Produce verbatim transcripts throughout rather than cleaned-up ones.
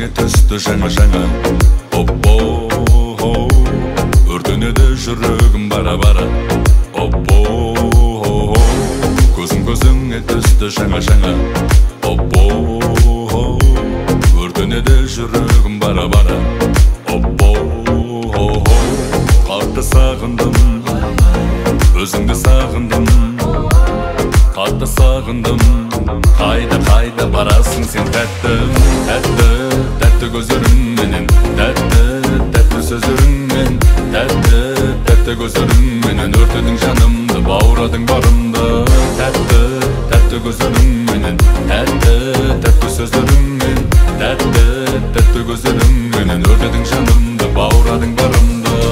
көзіңе түсті жаңа-жаңа. Оппо, өртенеді жүрегім бара-бара. Оппо, көзің көзіңе түсті жаңа-жаңа. Оппо, өртенеді жүрегім бара-бара. Оппо, қатты сағындым, өзіңді сағындым, қатты сағындым. Қайда қайда барасың сен тәттім, тәтті, тәтті көздеріңменен, тәтті, тәтті сөздеріңмен, тәтті, тәтті көздеріңменен өртедің жанымды, бауырадың барымды. Тәтті, тәтті көздеріңменен, тәтті, тәтті сөздеріңмен, тәтті, тәтті көздеріңменен өртедің жанымды, бауырадың барымды.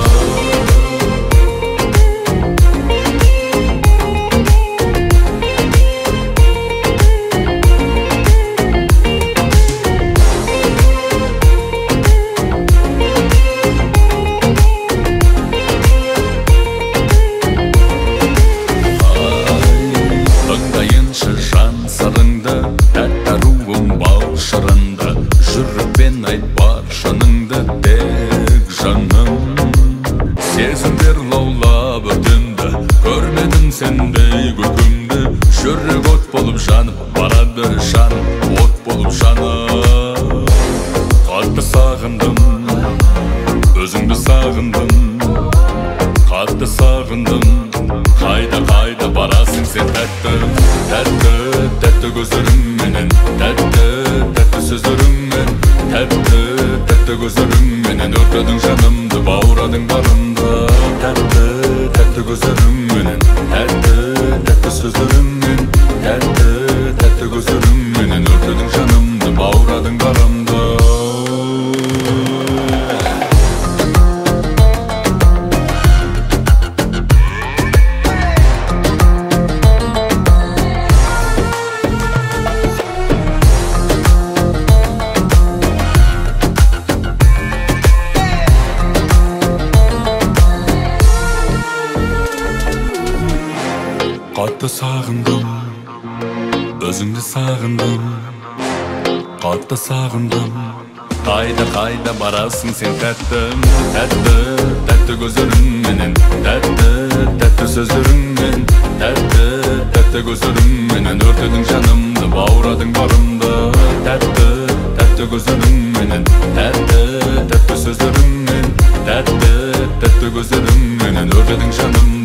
Жан сырыңды, тәтті руым бал шырынды, жүрекпен айт бар шыныңды тек жаным. Сезімдер лаулап өртенді, көрмедім сендей көркімді. Жүрек от болып жанып барады, жаным от болып жанып. Қатты сағындым, өзіңді сағындым, қатты сағындым. Қайда қайда барасың сен тәттім, тәтті, тәтті көздеріңменен, тәтті, тәтті сөздеріңмен, тәтті, тәтті көздеріңменен өртедің жанымды, бауырадың барымды. Тәтті, тәтті көздеріңменен, тәтті, тәтті сөздеріңмен, тәтті, тәтті көздеріңменен өртедің жанымды, бауырадың барымды. Қатты сағындым, өзіңді сағындым, қатты сағындым. Қайда қайда барасың сен тәттім, тәтті, тәтті көздеріңменен, тәтті, тәтті сөздеріңмен, тәтті, тәтті көздеріңменен өртедің жанымды, бауырадың барымды. Тәтті, тәтті көздеріңменен, тәтті, тәтті сөздеріңмен, тәтті, тәтті көздеріңменен өртедің жанымды.